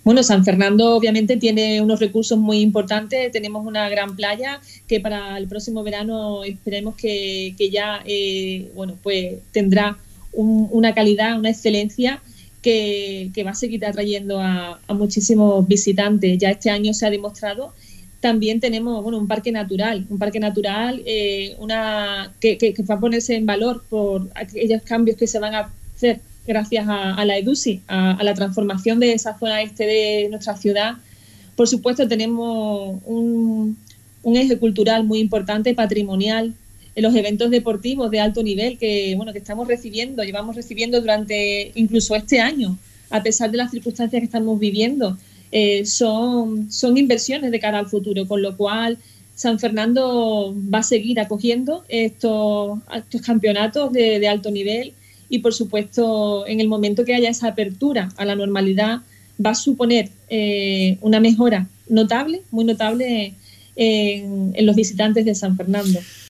Bueno, San Fernando obviamente tiene unos recursos muy importantes. Tenemos una gran playa que para el próximo verano esperemos que ya bueno, pues tendrá una calidad, una excelencia que va a seguir atrayendo a muchísimos visitantes. Ya este año se ha demostrado. También tenemos un parque natural que va a ponerse en valor por aquellos cambios que se van a hacer gracias a la EDUSI, a la transformación de esa zona este de nuestra ciudad. Por supuesto, tenemos un eje cultural muy importante, patrimonial, en los eventos deportivos de alto nivel que llevamos recibiendo durante incluso este año, a pesar de las circunstancias que estamos viviendo. Son inversiones de cara al futuro, con lo cual San Fernando va a seguir acogiendo estos campeonatos de alto nivel y, por supuesto, en el momento que haya esa apertura a la normalidad, va a suponer una mejora notable, muy notable en los visitantes de San Fernando.